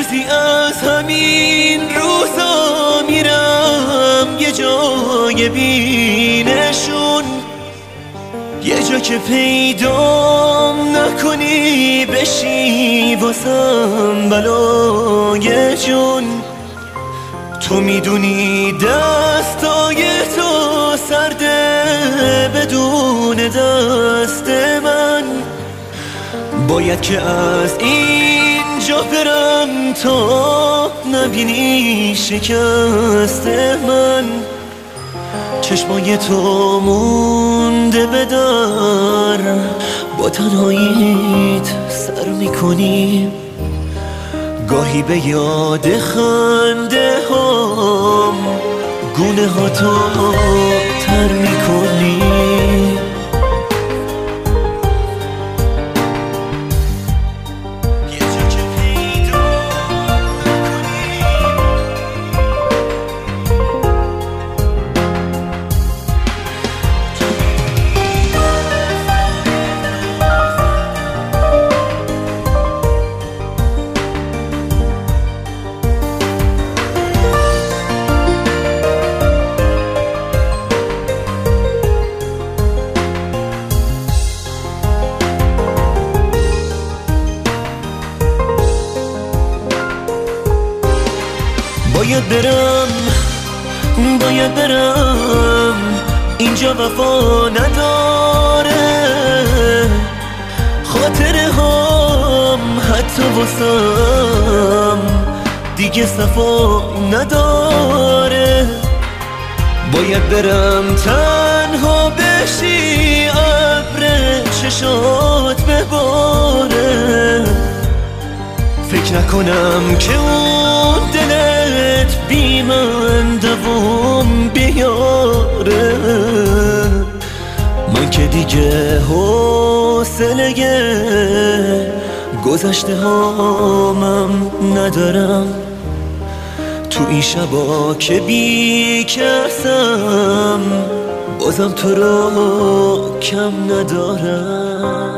بعضی از همین روزا میرم یه جای بینشون، یه جا که پیدام نکنی بشی واسم بلای جون. تو میدونی دستای تو سرده بدون دست من، باید که از اینجا برم تا نبینی شکست من. چشمای تو مونده به در، با تنهاییت سر میکنی، گاهی به یاد خنده هام گونه ها تو تر میکنی. باید برم اینجا وفا نداره، خاطره هم حتی واسم دیگه صفا نداره. باید برم تنها بشی ابر چشات بباره، فکر نکنم که اون دلت بی من دوام بیاره. من که دیگه حوصله گذشته هامم ندارم، تو این شبا که بی کسم بازم تو رو کم ندارم.